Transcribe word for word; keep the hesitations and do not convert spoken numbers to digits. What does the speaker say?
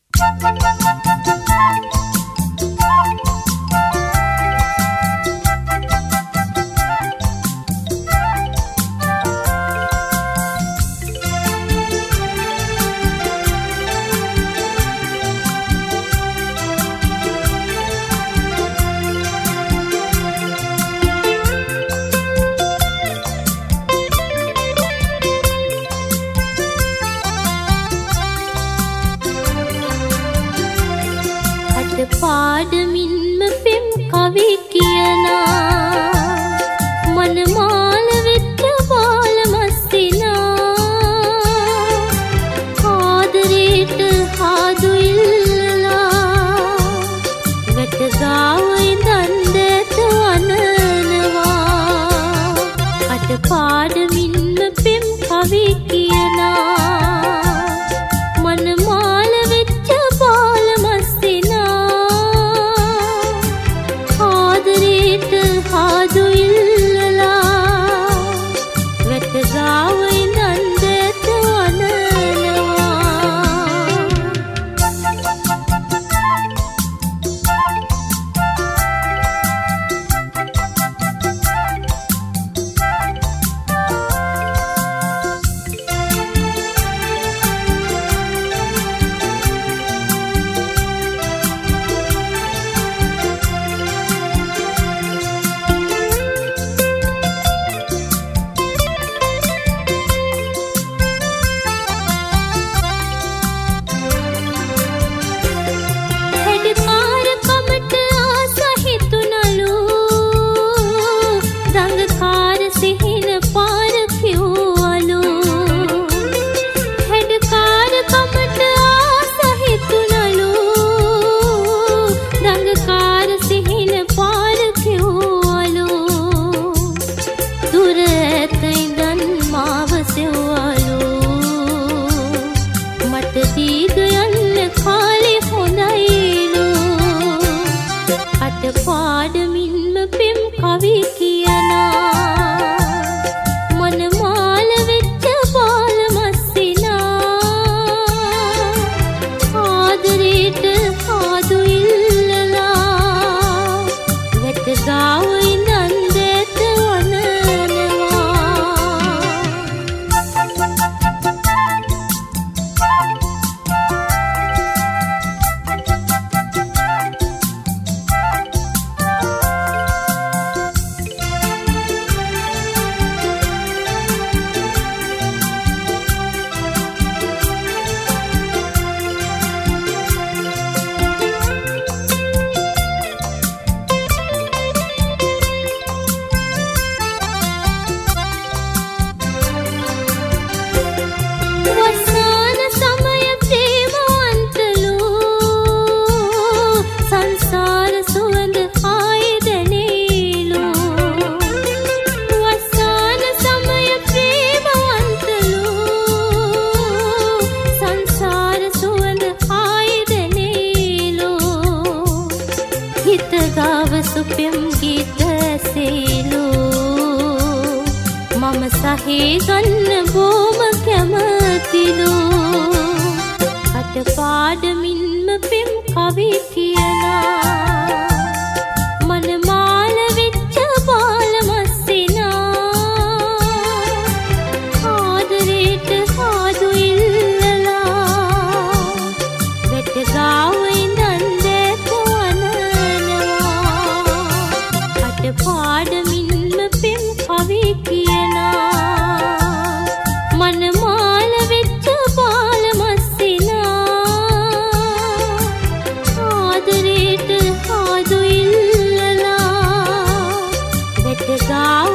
පාඩමින්ම පෙම් කවි කියනා මනමාල වෙච්ච බාල මස්සිනා ආදරේට හාදු ඉල්ලලා වැට ගාව ඉඳන් දැත වනනවා අට පාඩමින්ම පෙම් කවි කියනා මනමාල වෙච්ච බාල හාදු ඉල්ලලා වැට ගාව ඉඳන් දැත වනනවා පාඩමින්ම පෙම් කවි කියනා මනමාල වෙච්ච බාල මස්සිනා ආදරේට හාදු ඉල්ලලා වැට ගාව ඉඳන් දැත වනනවා සුපෙම් ගීත සේලෝ මම සහේ ගන්න බොම කැමතිලෝ අට පාඩමින්ම පෙම් කවි කියනා මනමාල වෙච්ච බාල මස්සිනා ආදරේට හාදු ඉල්ලලා වැට ගාව ඉඳන් දැත පාඩමින්ම පෙම් කවි කියනා මනමාල වෙච්ච බාල මස්සිනා ආදරේට හාදු ඉල්ලලා වැට ගාව